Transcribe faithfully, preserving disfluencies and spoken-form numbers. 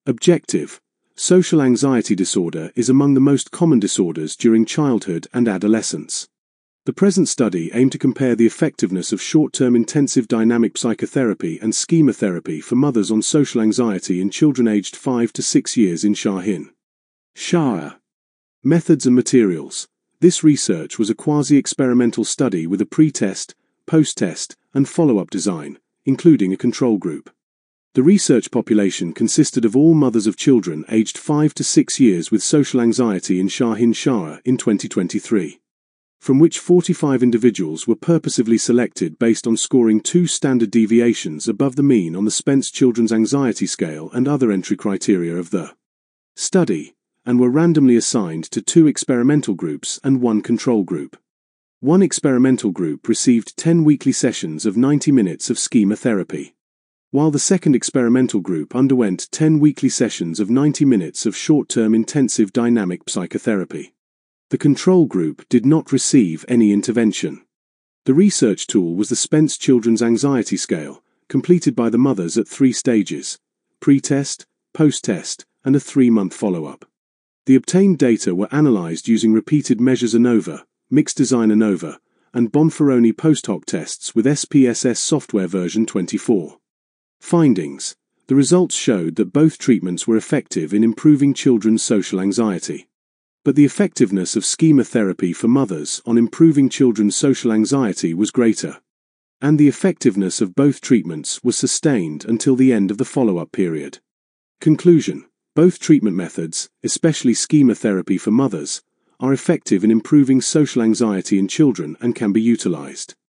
Objective: social anxiety disorder is among the most common disorders during childhood and adolescence. The present study aimed to compare the effectiveness of short-term intensive dynamic psychotherapy and schema therapy for mothers on social anxiety in children aged five to six years in Shaheen Shah. Methods and materials. This research was a quasi-experimental study with a pre-test, post-test, and follow-up design, including a control group. The research population consisted of all mothers of children aged five to six years with social anxiety in Shaheen Shah in twenty twenty-three. From which forty-five individuals were purposively selected based on scoring two standard deviations above the mean on the Spence Children's Anxiety Scale and other entry criteria of the study, and were randomly assigned to two experimental groups and one control group. One experimental group received ten weekly sessions of ninety minutes of schema therapy, while the second experimental group underwent ten weekly sessions of ninety minutes of short-term intensive dynamic psychotherapy. The control group did not receive any intervention. The research tool was the Spence Children's Anxiety Scale, completed by the mothers at three stages: pre-test, post-test, and a three-month follow-up. The obtained data were analyzed using repeated measures ANOVA, Mixed Design ANOVA, and Bonferroni post-hoc tests with S P S S software version twenty-four. Findings. The results showed that both treatments were effective in improving children's social anxiety. But the effectiveness of schema therapy for mothers on improving children's social anxiety was greater. And the effectiveness of both treatments was sustained until the end of the follow-up period. Conclusion. Both treatment methods, especially schema therapy for mothers, are effective in improving social anxiety in children and can be utilized.